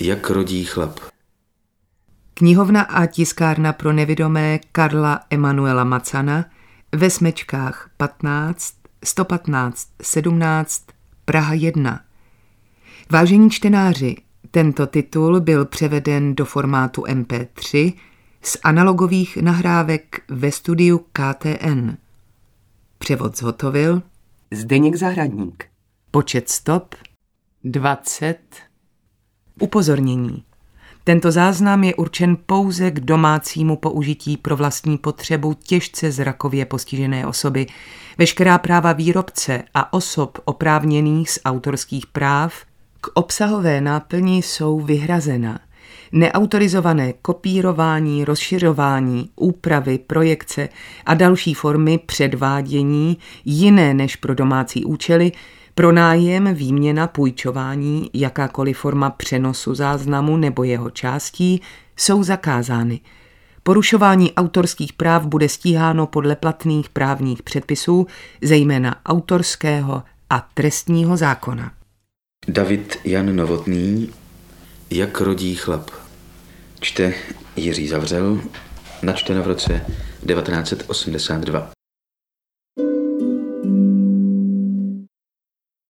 Jak rodí chlap. Knihovna a tiskárna pro nevidomé Karla Emanuela Macana ve Smečkách 15, 115, 17, Praha 1. Vážení čtenáři, tento titul byl převeden do formátu MP3 z analogových nahrávek ve studiu KTN. Převod zhotovil Zdeněk Zahradník. Počet stop 20. Upozornění. Tento záznam je určen pouze k domácímu použití pro vlastní potřebu těžce zrakově postižené osoby. Veškerá práva výrobce a osob oprávněných z autorských práv k obsahové náplni jsou vyhrazena. Neautorizované kopírování, rozšiřování, úpravy, projekce a další formy předvádění jiné než pro domácí účely, pronájem, výměna, půjčování, jakákoliv forma přenosu záznamu nebo jeho částí jsou zakázány. Porušování autorských práv bude stíháno podle platných právních předpisů, zejména autorského a trestního zákona. David Jan Novotný. Jak rodí chlap. Čte Jiří Zavřel. Načteno v roce 1982.